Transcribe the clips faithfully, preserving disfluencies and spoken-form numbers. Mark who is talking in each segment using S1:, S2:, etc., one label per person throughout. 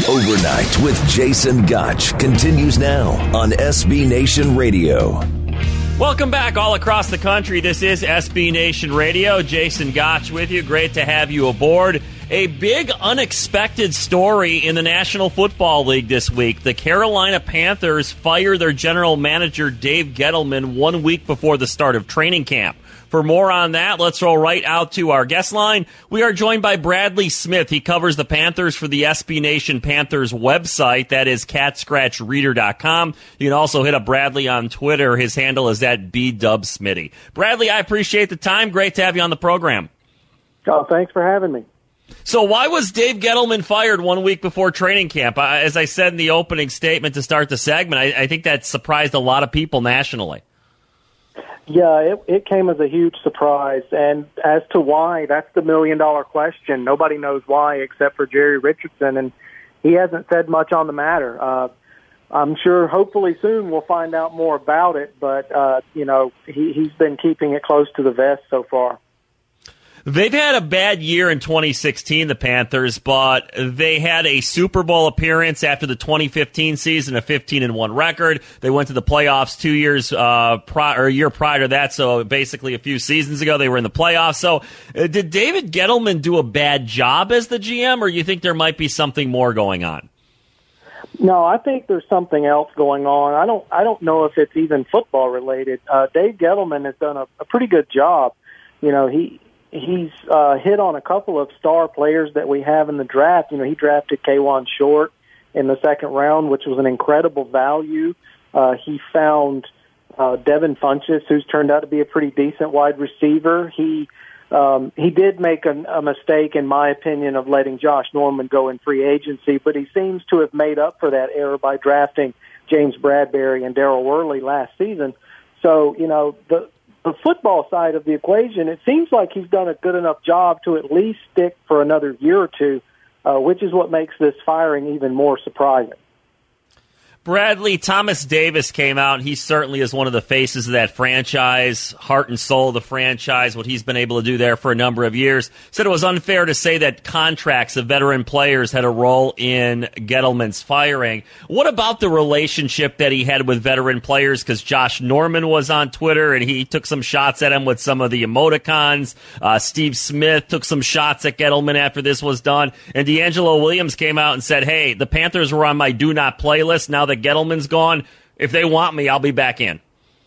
S1: Overnight with Jason Gotch continues now on S B Nation Radio.
S2: Welcome back all across the country. This is S B Nation Radio. Jason Gotch with you. Great to have you aboard. A big unexpected story in the National Football League this week. The Carolina Panthers fire their general manager, Dave Gettleman, one week before the start of training camp. For more on that, let's roll right out to our guest line. We are joined by Bradley Smith. He covers the Panthers for the S B Nation Panthers website. That is cat scratch reader dot com. You can also hit up Bradley on Twitter. His handle is at B Dub Smitty. Bradley, I appreciate the time. Great to have you on the program.
S3: Oh, thanks for having me.
S2: So why was Dave Gettleman fired one week before training camp? Uh, as I said in the opening statement to start the segment, I, I think that surprised a lot of people nationally.
S3: Yeah, it, it came as a huge surprise. And as to why, that's the million-dollar question. Nobody knows why except for Jerry Richardson, and he hasn't said much on the matter. Uh, I'm sure hopefully soon we'll find out more about it, but, uh, you know, he, he's been keeping it close to the vest so far.
S2: They've had a bad year in twenty sixteen, the Panthers, but they had a Super Bowl appearance after the twenty fifteen season, a fifteen and one record. They went to the playoffs two years uh, prior, or a year prior to that, so basically a few seasons ago they were in the playoffs. So uh, did David Gettleman do a bad job as the G M, or you think there might be something more going on?
S3: No, I think there's something else going on. I don't I don't know if it's even football related. Uh, Dave Gettleman has done a, a pretty good job. You know, he... He's uh, hit on a couple of star players that we have in the draft. You know, he drafted Kawann Short in the second round, which was an incredible value. Uh, he found uh, Devin Funchess, who's turned out to be a pretty decent wide receiver. He um, he did make a, a mistake, in my opinion, of letting Josh Norman go in free agency, but he seems to have made up for that error by drafting James Bradbury and Darryl Worley last season. So, you know, the The football side of the equation, it seems like he's done a good enough job to at least stick for another year or two, uh, which is what makes this firing even more surprising.
S2: Bradley, Thomas Davis came out. He certainly is one of the faces of that franchise, heart and soul of the franchise, what he's been able to do there for a number of years. Said it was unfair to say that contracts of veteran players had a role in Gettleman's firing. What about the relationship that he had with veteran players? Because Josh Norman was on Twitter, and he took some shots at him with some of the emoticons. Uh, Steve Smith took some shots at Gettleman after this was done. And D'Angelo Williams came out and said, hey, the Panthers were on my do not play list. Now that Gettleman's gone, if they want me, I'll be back in.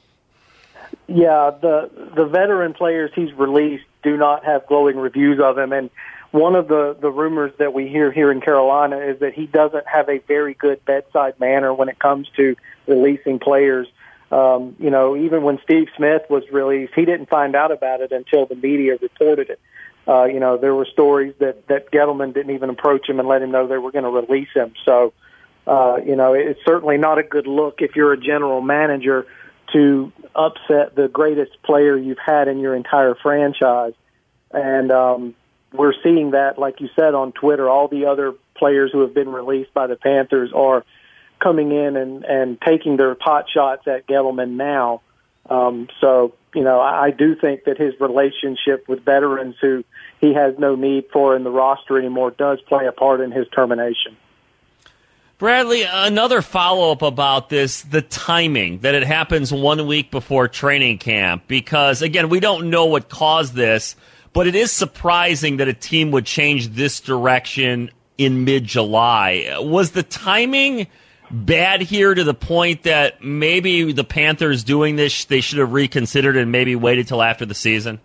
S3: Yeah, the the veteran players he's released do not have glowing reviews of him, and one of the, the rumors that we hear here in Carolina is that he doesn't have a very good bedside manner when it comes to releasing players. Um, you know, even when Steve Smith was released, he didn't find out about it until the media reported it. Uh, you know, there were stories that, that Gettleman didn't even approach him and let him know they were going to release him. So, Uh, you know, it's certainly not a good look if you're a general manager to upset the greatest player you've had in your entire franchise. And um, we're seeing that, like you said, on Twitter. All the other players who have been released by the Panthers are coming in and, and taking their pot shots at Gettleman now. Um, so, you know, I, I do think that his relationship with veterans who he has no need for in the roster anymore does play a part in his termination.
S2: Bradley, another follow-up about this, the timing, that it happens one week before training camp, because, again, we don't know what caused this, but it is surprising that a team would change this direction in mid-July. Was the timing bad here to the point that maybe the Panthers doing this, they should have reconsidered and maybe waited till after the season?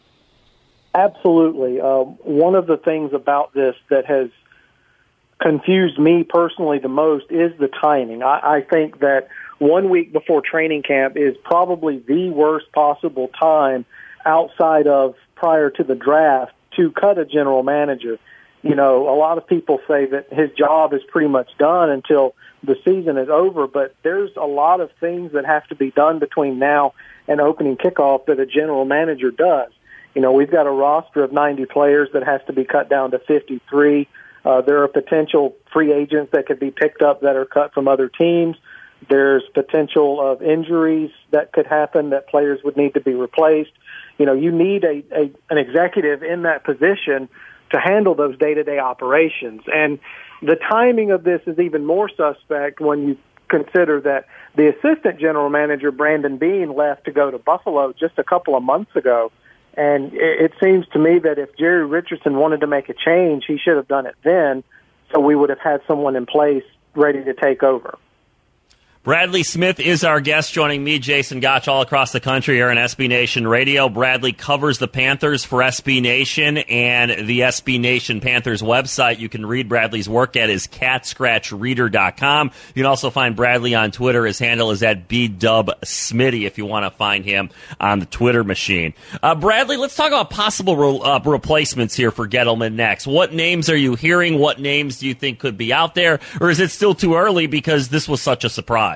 S3: Absolutely. Uh, one of the things about this that has confused me personally the most is the timing. I, I think that one week before training camp is probably the worst possible time outside of prior to the draft to cut a general manager. You know, a lot of people say that his job is pretty much done until the season is over, but there's a lot of things that have to be done between now and opening kickoff that a general manager does. You know, we've got a roster of ninety players that has to be cut down to fifty-three. Uh, there are potential free agents that could be picked up that are cut from other teams. There's potential of injuries that could happen that players would need to be replaced. You know, you need a, a an executive in that position to handle those day-to-day operations. And, the timing of this is even more suspect when you consider that the assistant general manager, Brandon Beane, left to go to Buffalo just a couple of months ago. And it, it seems to me that if Jerry Richardson wanted to make a change, he should have done it then, so we would have had someone in place ready to take over.
S2: Bradley Smith is our guest, joining me, Jason Gotch, all across the country here on S B Nation Radio. Bradley covers the Panthers for S B Nation and the S B Nation Panthers website. You can read Bradley's work at is cat scratch reader dot com. You can also find Bradley on Twitter. His handle is at B Dub Smitty if you want to find him on the Twitter machine. Uh, Bradley, let's talk about possible re- uh, replacements here for Gettleman next. What names are you hearing? What names do you think could be out there? Or is it still too early because this was such a surprise?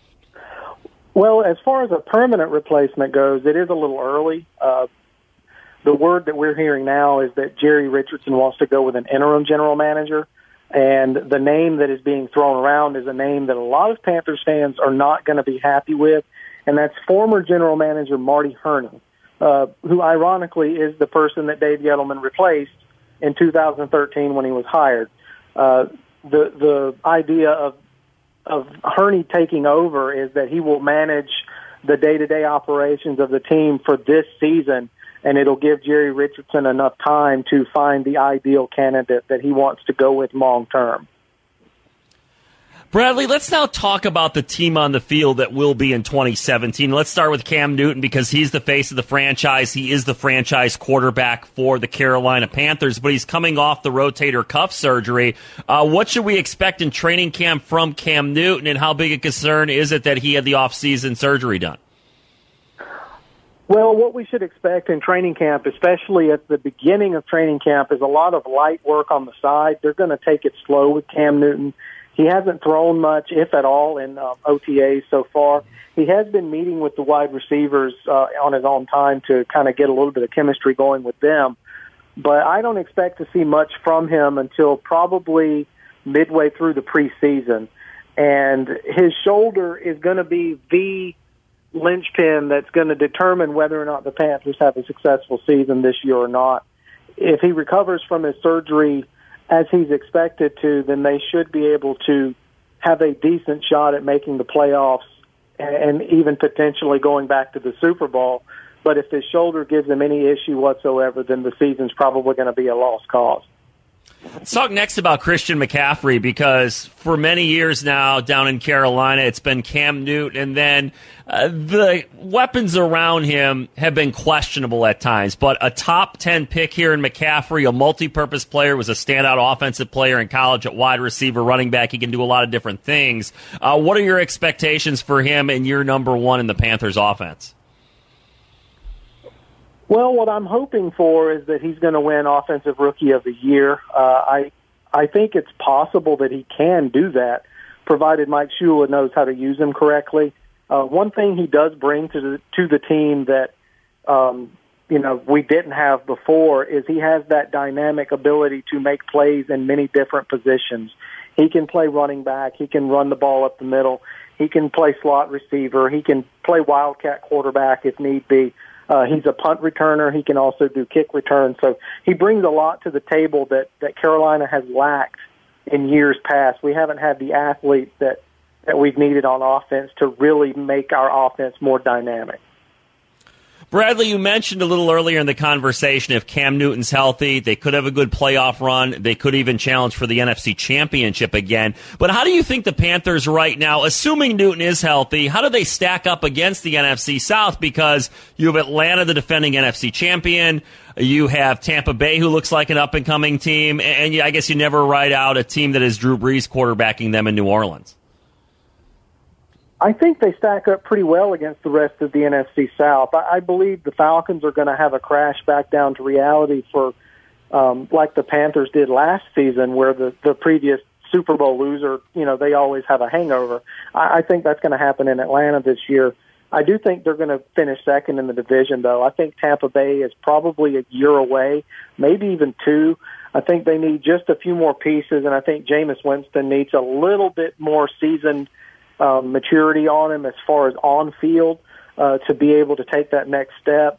S3: Well, as far as a permanent replacement goes, it is a little early. Uh, the word that we're hearing now is that Jerry Richardson wants to go with an interim general manager, and the name that is being thrown around is a name that a lot of Panthers fans are not going to be happy with, and that's former general manager Marty Herney, uh, who ironically is the person that Dave Gettleman replaced in two thousand thirteen when he was hired. Uh, the the idea of of Herney taking over is that he will manage the day-to-day operations of the team for this season, and it'll give Jerry Richardson enough time to find the ideal candidate that he wants to go with long-term.
S2: Bradley, let's now talk about the team on the field that will be in twenty seventeen. Let's start with Cam Newton because he's the face of the franchise. He is the franchise quarterback for the Carolina Panthers, but he's coming off the rotator cuff surgery. Uh, what should we expect in training camp from Cam Newton, and how big a concern is it that he had the off-season surgery done?
S3: Well, what we should expect in training camp, especially at the beginning of training camp, is a lot of light work on the side. They're going to take it slow with Cam Newton. He hasn't thrown much, if at all, in uh, O T As so far. He has been meeting with the wide receivers uh, on his own time to kind of get a little bit of chemistry going with them. But I don't expect to see much from him until probably midway through the preseason. And his shoulder is going to be the linchpin that's going to determine whether or not the Panthers have a successful season this year or not. If he recovers from his surgery as he's expected to, then they should be able to have a decent shot at making the playoffs and even potentially going back to the Super Bowl. But if his shoulder gives him any issue whatsoever, then the season's probably going to be a lost cause.
S2: Let's talk next about Christian McCaffrey, because for many years now down in Carolina, it's been Cam Newton, and then uh, the weapons around him have been questionable at times. But a top ten pick here in McCaffrey, a multi-purpose player, was a standout offensive player in college at wide receiver, running back. He can do a lot of different things. Uh, what are your expectations for him and your number one in the Panthers offense?
S3: Well, what I'm hoping for is that he's going to win Offensive Rookie of the Year. Uh, I I think it's possible that he can do that, provided Mike Shula knows how to use him correctly. Uh, one thing he does bring to the, to the team that um, you know we didn't have before is he has that dynamic ability to make plays in many different positions. He can play running back. He can run the ball up the middle. He can play slot receiver. He can play wildcat quarterback if need be. Uh, he's a punt returner. He can also do kick returns. So he brings a lot to the table that, that Carolina has lacked in years past. We haven't had the athletes that, that we've needed on offense to really make our offense more dynamic.
S2: Bradley, you mentioned a little earlier in the conversation, if Cam Newton's healthy, they could have a good playoff run. They could even challenge for the N F C Championship again. But how do you think the Panthers right now, assuming Newton is healthy, how do they stack up against the N F C South? Because you have Atlanta, the defending N F C champion. You have Tampa Bay, who looks like an up-and-coming team. And I guess you never write out a team that is Drew Brees quarterbacking them in New Orleans.
S3: I think they stack up pretty well against the rest of the N F C South. I, I believe the Falcons are going to have a crash back down to reality for, um, like the Panthers did last season, where the, the previous Super Bowl loser, you know, they always have a hangover. I, I think that's going to happen in Atlanta this year. I do think they're going to finish second in the division, though. I think Tampa Bay is probably a year away, maybe even two. I think they need just a few more pieces, and I think Jameis Winston needs a little bit more seasoned Um, maturity on him as far as on field uh, to be able to take that next step.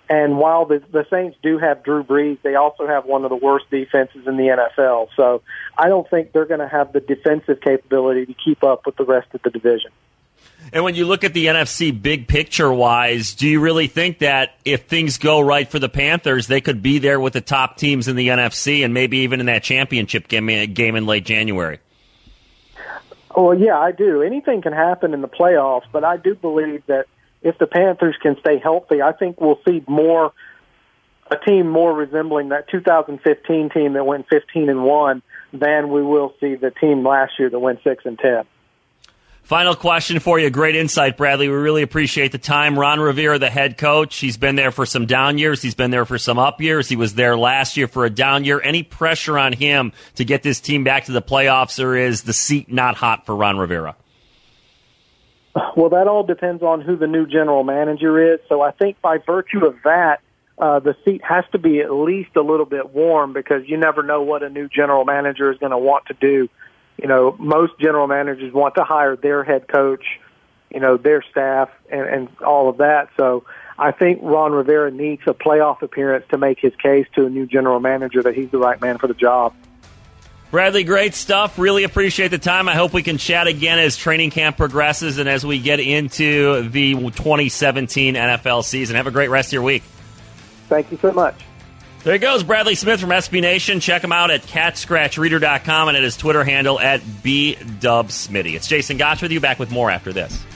S3: And while the, the Saints do have Drew Brees, they also have one of the worst defenses in the N F L. So I don't think they're going to have the defensive capability to keep up with the rest of the division.
S2: And when you look at the N F C big picture-wise, do you really think that if things go right for the Panthers, they could be there with the top teams in the N F C and maybe even in that championship game, game in late January?
S3: Well, yeah, I do. Anything can happen in the playoffs, but I do believe that if the Panthers can stay healthy, I think we'll see more a team more resembling that two thousand fifteen team that went fifteen and one than we will see the team last year that went six and ten.
S2: Final question for you. Great insight, Bradley. We really appreciate the time. Ron Rivera, the head coach, he's been there for some down years. He's been there for some up years. He was there last year for a down year. Any pressure on him to get this team back to the playoffs, or is the seat not hot for Ron Rivera?
S3: Well, that all depends on who the new general manager is. So I think by virtue of that, uh, the seat has to be at least a little bit warm, because you never know what a new general manager is going to want to do. You know, most general managers want to hire their head coach, you know, their staff, and, and all of that. So I think Ron Rivera needs a playoff appearance to make his case to a new general manager that he's the right man for the job.
S2: Bradley, great stuff. Really appreciate the time. I hope we can chat again as training camp progresses and as we get into the twenty seventeen N F L season. Have a great rest of your week.
S3: Thank you so much.
S2: There he goes, Bradley Smith from S B Nation. Check him out at cat scratch reader dot com and at his Twitter handle at B Dub Smitty. It's Jason Gotch with you, back with more after this.